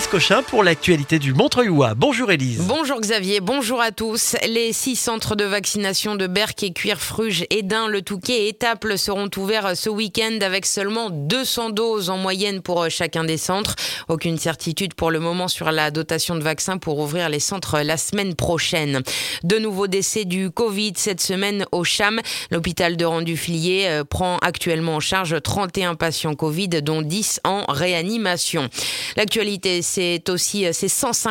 Cochin pour l'actualité du Montreuilois. Bonjour Élise. Bonjour Xavier, bonjour à tous. Les 6 centres de vaccination de Berck, Écuire, Fruges, Hesdin, Le Touquet et Étaples seront ouverts ce week-end avec seulement 200 doses en moyenne pour chacun des centres. Aucune certitude pour le moment sur la dotation de vaccins pour ouvrir les centres la semaine prochaine. De nouveaux décès du Covid cette semaine au CHAM. L'hôpital de Rennes-du-Fliers prend actuellement en charge 31 patients Covid, dont 10 en réanimation. L'actualité, c'est aussi ces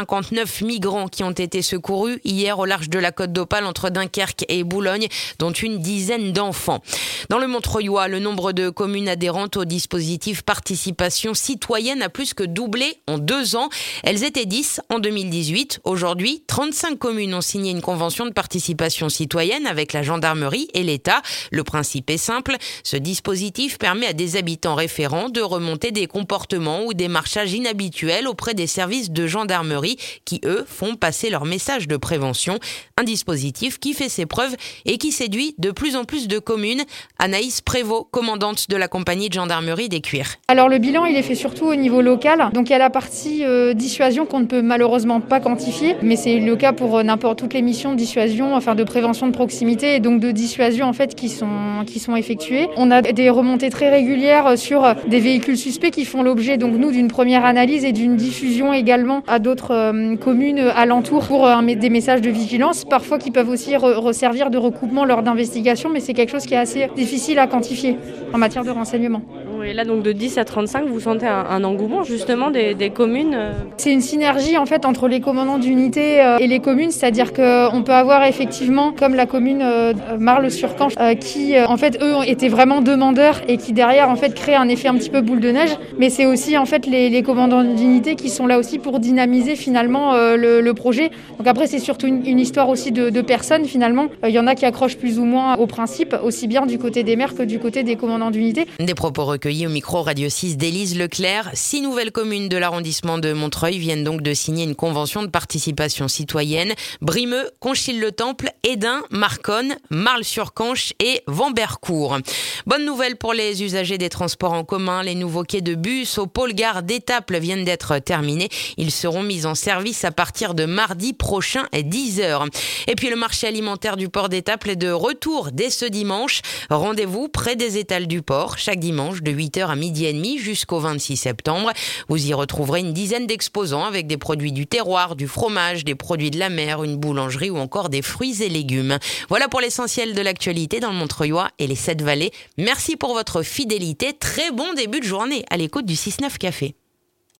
159 migrants qui ont été secourus hier au large de la Côte d'Opale entre Dunkerque et Boulogne, dont une dizaine d'enfants. Dans le Montreuilois, le nombre de communes adhérentes au dispositif participation citoyenne a plus que doublé en 2 ans. Elles étaient 10 en 2018. Aujourd'hui, 35 communes ont signé une convention de participation citoyenne avec la gendarmerie et l'État. Le principe est simple. Ce dispositif permet à des habitants référents de remonter des comportements ou démarchages inhabituels auprès des services de gendarmerie qui, eux, font passer leur message de prévention. Un dispositif qui fait ses preuves et qui séduit de plus en plus de communes. Anaïs Prévost, commandante de la compagnie de gendarmerie d'Écuire. Alors le bilan, il est fait surtout au niveau local. Donc il y a la partie dissuasion qu'on ne peut malheureusement pas quantifier, mais c'est le cas pour n'importe toutes les missions de dissuasion, enfin de prévention de proximité et donc de dissuasion en fait qui sont effectuées. On a des remontées très régulières sur des véhicules suspects qui font l'objet donc nous d'une première analyse et d'une diffusion également à d'autres communes alentours pour des messages de vigilance, parfois qui peuvent aussi resservir de recoupement lors d'investigations, mais c'est quelque chose qui est assez difficile à quantifier en matière de renseignement. Et là, donc de 10 à 35, vous sentez un engouement justement des communes C'est une synergie en fait entre les commandants d'unités et les communes, c'est-à-dire qu'on peut avoir effectivement, comme la commune Marle-sur-Canche, qui en fait eux étaient vraiment demandeurs et qui derrière en fait créent un effet un petit peu boule de neige. Mais c'est aussi en fait les commandants d'unités qui sont là aussi pour dynamiser finalement le projet. Donc après c'est surtout une histoire aussi de personnes finalement. Il y en a qui accrochent plus ou moins au principe, aussi bien du côté des maires que du côté des commandants d'unités. Des propos recueillis au micro Radio 6 d'Élise Leclerc. 6 nouvelles communes de l'arrondissement de Montreuil viennent donc de signer une convention de participation citoyenne. Brimeux, Conchil-le-Temple, Hesdin, Marconne, Marle-sur-Canche et Vambercourt. Bonne nouvelle pour les usagers des transports en commun. Les nouveaux quais de bus au pôle gare d'Étaples viennent d'être terminés. Ils seront mis en service à partir de mardi prochain à 10h. Et puis le marché alimentaire du port d'Étaples est de retour dès ce dimanche. Rendez-vous près des étals du port chaque dimanche de 8h à 12h30 jusqu'au 26 septembre. Vous y retrouverez une dizaine d'exposants avec des produits du terroir, du fromage, des produits de la mer, une boulangerie ou encore des fruits et légumes. Voilà pour l'essentiel de l'actualité dans le Montreuilois et les 7 vallées. Merci pour votre fidélité. Très bon début de journée à l'écoute du 6-9 Café.